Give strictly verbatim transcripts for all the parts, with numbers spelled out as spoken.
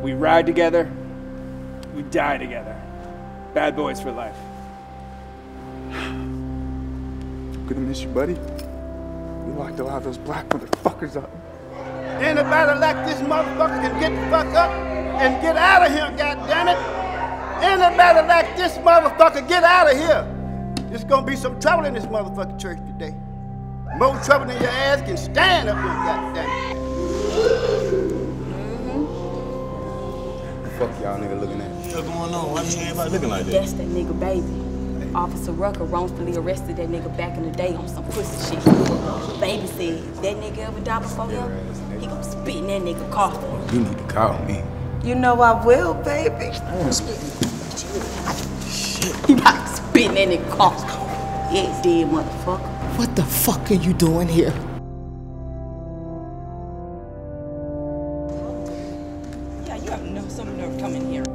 We ride together, we die together. Bad boys for life. I'm gonna miss you, buddy. You locked a lot of those black motherfuckers up. Anybody like this motherfucker can get the fuck up and get out of here, goddammit. Anybody like this motherfucker, get out of here. There's gonna be some trouble in this motherfucking church today. More trouble than your ass can stand up here, goddammit. Fuck y'all nigga looking at. What's going on? Why you everybody looking like that? That's that nigga baby. Officer Rucker wrongfully arrested that nigga back in the day on some pussy shit. Baby said, if that nigga ever die before him, he gonna spit in that nigga coffin. You need to call me. You know I will, baby. I wanna spit. Shit. He about to spit in that nigga coffin. Yeah, dead motherfucker. What the fuck are you doing here? Yeah, you have no some nerve coming here.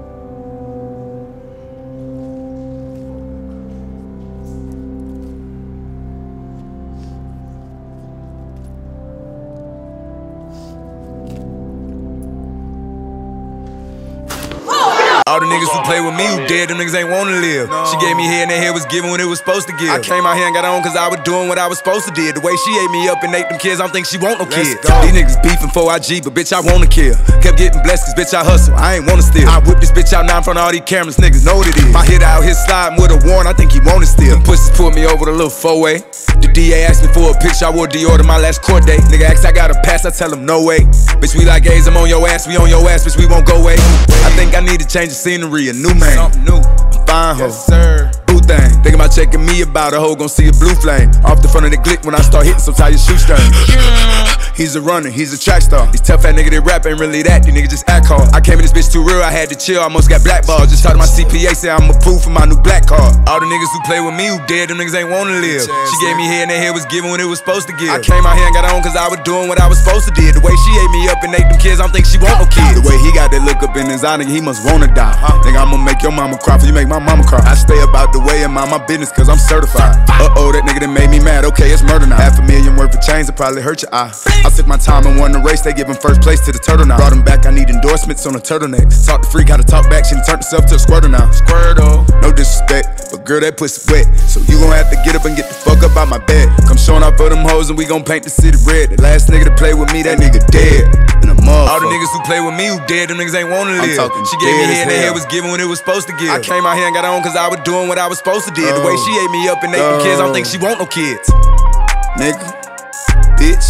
All the niggas who play with me who dead, them niggas ain't wanna live. No. She gave me head and that head was given when it was supposed to give. I came out here and got on cause I was doing what I was supposed to did. The way she ate me up and ate them kids, I don't think she want no kids. These niggas beefing for I G, but bitch I wanna kill. Kept getting blessed cause bitch I hustle, I ain't wanna steal. I whip this bitch out now in front of all these cameras, niggas know what it is. My hit out here sliding with a warrant, I think he want it still. Them pussies pulled me over the little four-way. The D A asked me for a picture, I wore Dior to my last court date. Nigga asked I got a pass, I tell him no way. Bitch we like A's, I'm on your ass, we on your ass, bitch we won't go away. I think I need to change the scenery, a new man. Something new, fine hoe, yes, sir. Boo thing, thinking about checking me about a hoe, gon' see a blue flame. Off the front of the glick when I start hitting some tight shoestrings. He's a runner, he's a track star. These tough fat niggas that rap ain't really that, these niggas just act hard. I came in this bitch too real, I had to chill, I almost got blackballed. Just talked to my C P A, say I'm approved for my new black card. All the niggas who play with me who dead, them niggas ain't wanna live. She gave me head and that head was given when it was supposed to give. I came out here and got on cause I was doing what I was supposed to did. The way she ate me up and ate them kids, I don't think she want no kids. The way he got that look up in his eye, nigga, he must wanna die. Huh? Nigga, I'ma make your mama cry for you make my mama cry. I stay about the way and mind my business cause I'm certified. Uh-oh, that nigga that made me mad, okay, it's murder now. Half a million worth of chains, it probably hurt your eye. I took my time and won the race, they give him first place to the turtle now. Brought him back, I need endorsements on the turtlenecks. Talk to freak, how to talk back, she done turned herself to a squirter now. Squirtle, no disrespect, but girl, that pussy wet. So you gon' have to get up and get the fuck up out my bed. Come showing off for them hoes and we gon' paint the city red. The last nigga to play with me, that nigga dead. And a motherfucker. All the niggas who play with me who dead, them niggas ain't wanna live. She gave me head and that head was given when it was supposed to give. I came out here and got on cause I was doing what I was supposed to did. The way she ate me up and ate them kids, I don't think she want no kids. Nigga, bitch.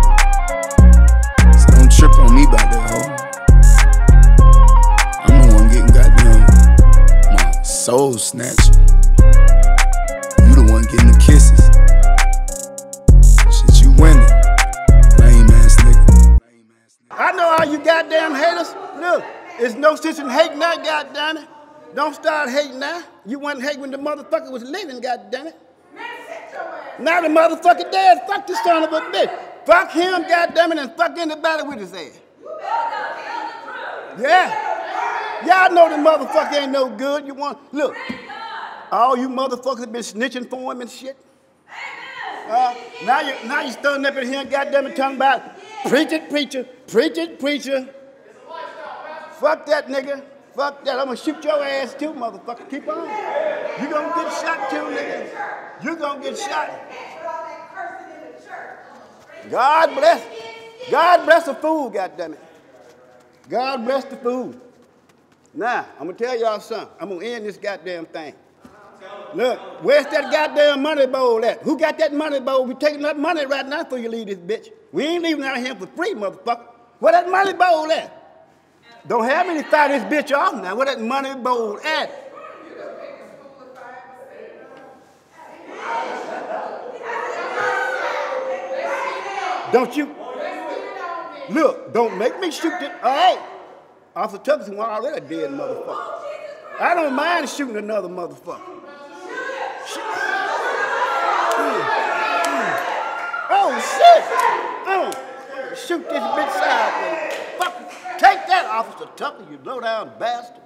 So don't trip on me about that hoe. I'm the one getting goddamn my soul snatched. You the one getting the kisses. Shit, you winning. Lame ass nigga. I know all you goddamn haters. Look, there's no sense in hating that, goddamn it. Don't start hating now. You wasn't hating when the motherfucker was living, goddamn it. Now the motherfucker dead. Fuck this son of a bitch. Fuck him, goddamn it, and fuck anybody with his ass. Yeah. Y'all know the motherfucker ain't no good. You want look. All you motherfuckers been snitching for him and shit. Uh, now you now you standing up in here and goddamn it talking about preach it, preacher, preach it, preacher. Fuck that nigga. Fuck that. I'm gonna shoot your ass too, motherfucker. Keep on. You gonna get shot too, nigga. You gonna get shot. God bless. God bless the fool, goddammit. God bless the fool. Now, I'm gonna tell y'all something. I'm gonna end this goddamn thing. Look, where's that goddamn money bowl at? Who got that money bowl? We taking that money right now before you leave this bitch. We ain't leaving out here for free, motherfucker. Where that money bowl at? Don't have me to fire this bitch off now. Where that money bowl at? Don't you? Look, don't make me shoot it. All right. Officer Tuckerson was already a dead motherfucker. I don't mind shooting another motherfucker. Mm. Mm. Oh, shit. Oh. Shoot this bitch sideways. Fuck. Take that, Officer Tucker, you low-down bastard.